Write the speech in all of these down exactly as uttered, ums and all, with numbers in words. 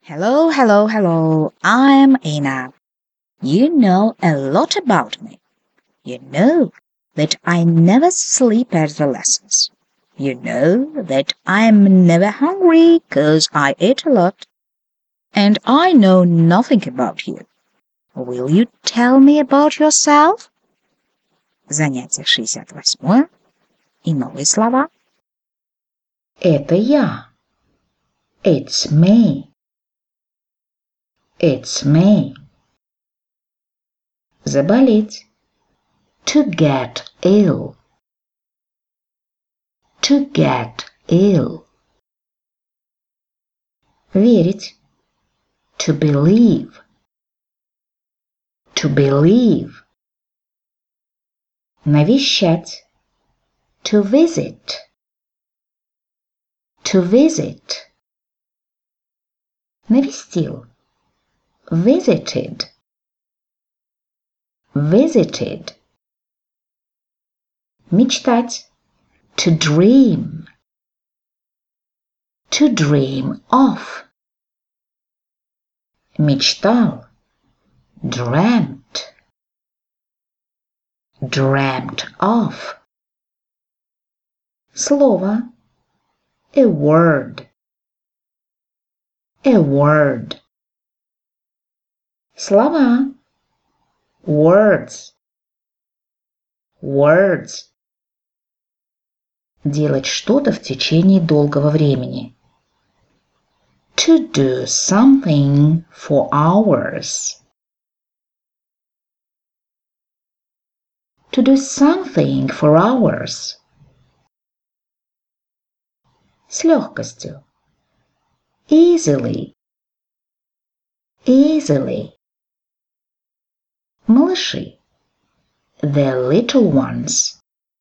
Hello, hello, hello. I'm Anna. You know a lot about me. You know that I never sleep at the lessons. You know that I'm never hungry 'cause I eat a lot. And I know nothing about you. Will you tell me about yourself? Занятие шестьдесят восьмое. И новые слова. Это я. It's me. It's me. Заболеть. To get ill. To get ill. Верить. To believe. To believe. Навещать. To visit. To visit. Навестил. Visited. Visited. Мечтать. To dream. To dream of. Мечтал. Dreamt. Dreamt of. Слово. A word. A word. Слова. Words. Words. Делать что-то в течение долгого времени. To do something for hours. To do something for hours. С легкостью. Easily. Easily. Малыши. The little ones.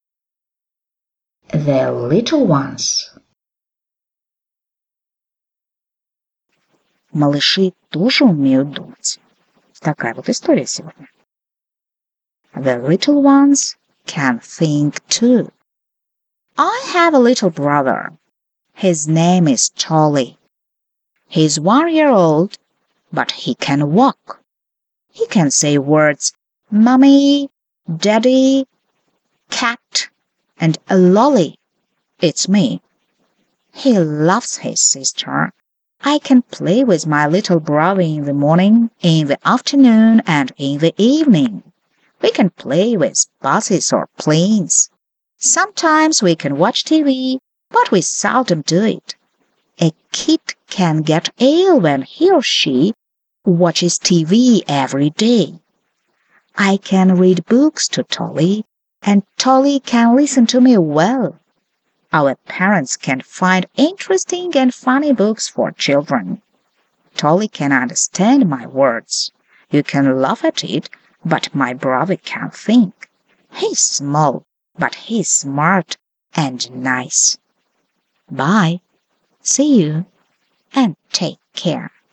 The little ones. Малыши тоже умеют думать. Такая вот история сегодня. The little ones can think too. I have a little brother. His name is Charlie. He's one year old, but he can walk. He can say words Mommy, Daddy, Cat, and a lolly. It's me. He loves his sister. I can play with my little brother in the morning, in the afternoon, and in the evening. We can play with buses or planes. Sometimes we can watch T V, but we seldom do it. A kid can get ill when he or she watches T V every day. I can read books to Tolly, and Tolly can listen to me well. Our parents can find interesting and funny books for children. Tolly can understand my words. You can laugh at it, but my brother can think. He's small, but he's smart and nice. Bye. See you and take care.